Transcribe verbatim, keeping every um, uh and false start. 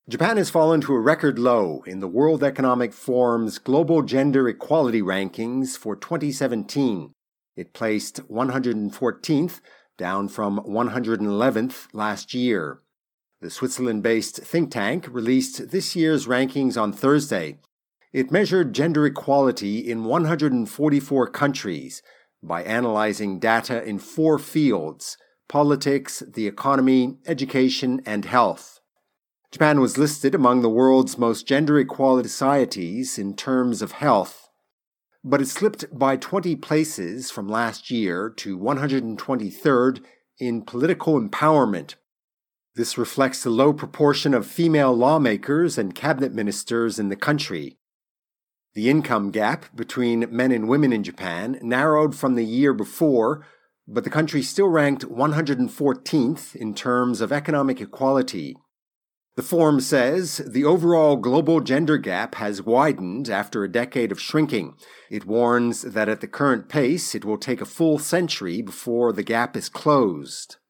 Japan has fallen to a record low in the World Economic Forum's Global Gender Equality Rankings for twenty seventeen. It placed one hundred fourteenth, down from one hundred eleventh last year. The Switzerland-based think tank released this year's rankings on Thursday. It measured gender equality in one hundred forty-four countries by analyzing data in four fields: politics, the economy, education, and health. Japan was listed among the world's most gender equal societies in terms of health, but it slipped by twenty places from last year to one hundred twenty-third in political empowerment. This reflects the low proportion of female lawmakers and cabinet ministers in the country. The income gap between men and women in Japan narrowed from the year before, but the country still ranked one hundred fourteenth in terms of economic equality. The forum says the overall global gender gap has widened after a decade of shrinking. It warns that at the current pace, it will take a full century before the gap is closed.